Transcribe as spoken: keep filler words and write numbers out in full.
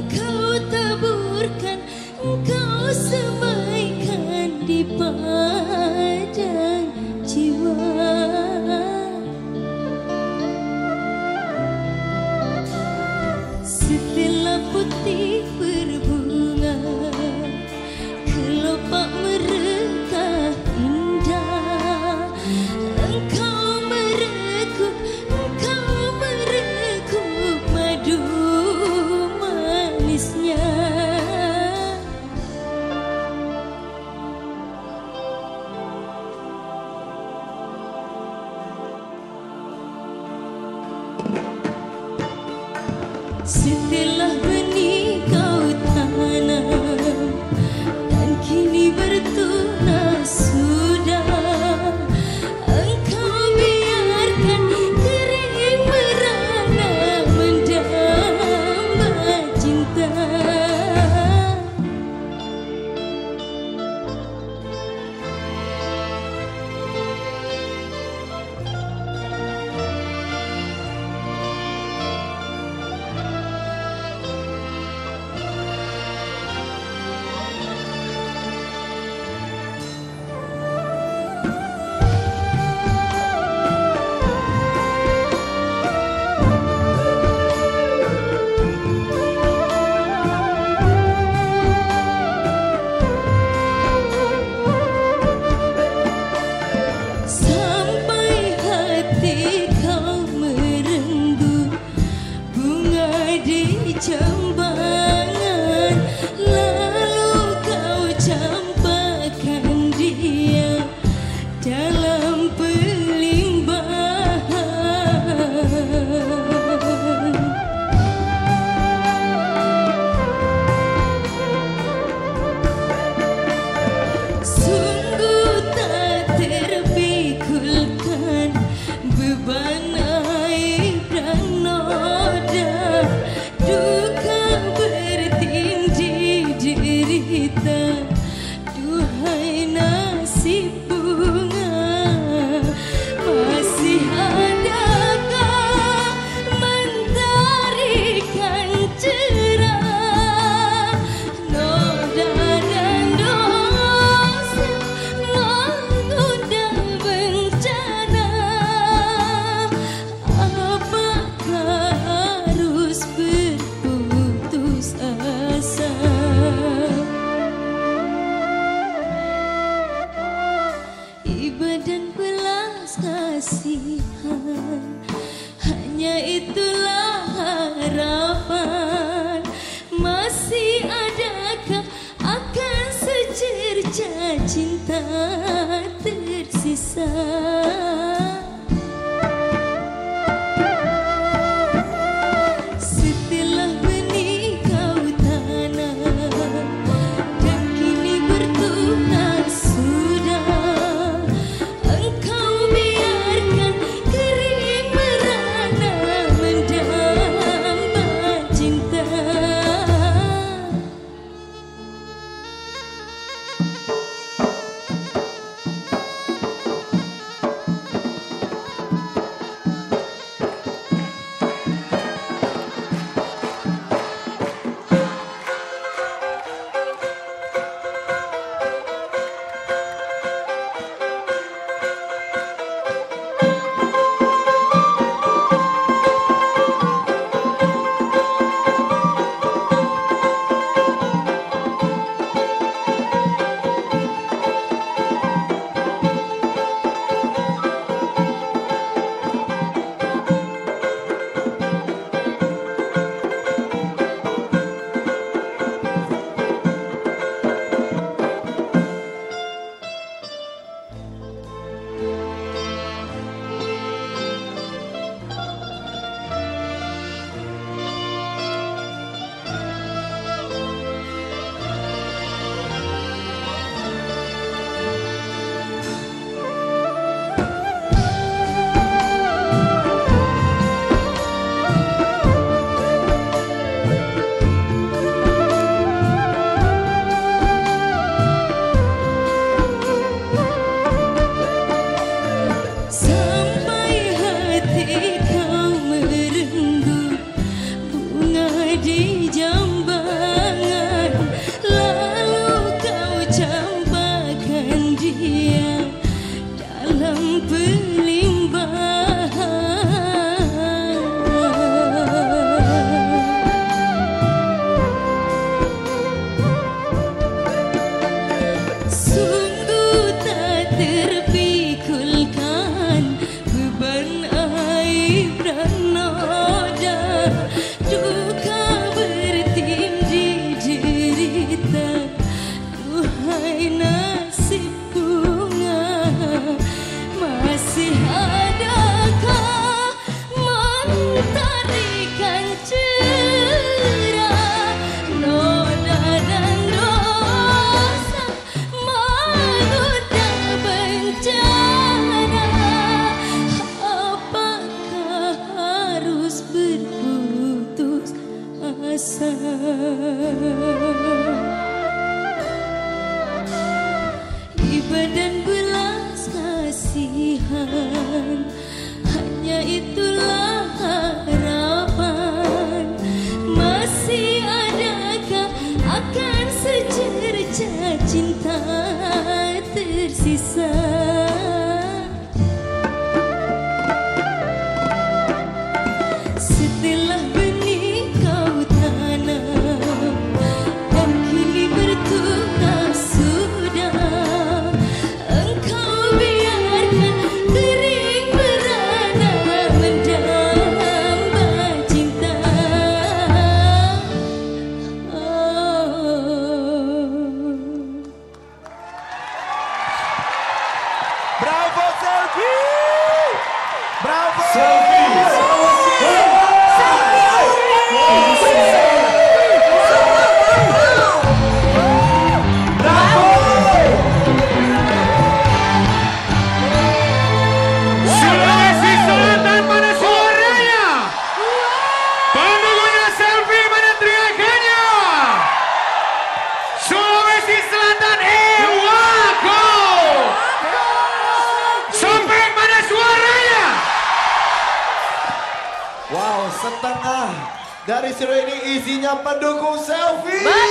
Engkau taburkan, engkau semaikan di padang jiwa. Setelah putih berbunga, kelopak merekah indah. Engkau merekuk, engkau merekuk madu manisnya. Setelah benih kau tanam dan kini bertunas sudah, engkau biarkan kering merana mendamba cinta. Sampai hati kau merenggut bunga di jambangan, lalu kau campakkan dia dalam pelimbahan. Sungguh tak terpikulkan beban air dan noda, duka bertindih derita. Duhai nasib bunga, masih adakah mentarikan cerah? Noda dan dosa mengundang bencana. Apakah harus berputus asa? Iba dan belas kasihan, hanya itulah harapan. Masih adakah akan secerca cinta tersisa? Setelah benih kau tanam dan kini bertunas sudah, engkau biarkan kering merana mendamba cinta. cinta tersisa. Setelah benih kau tanam dan kini bertunas sudah, engkau biarkan kering merana mendamba cinta. Bravo Selvi! Bravo! Selvi! Sulawesi Selatan mana suaranya? Pendukungnya Selvi mana teriakannya? Sulawesi Selatan Ewako. Sampai mana suaranya? Wow, setengah dari seru ini isinya pendukung Selvi.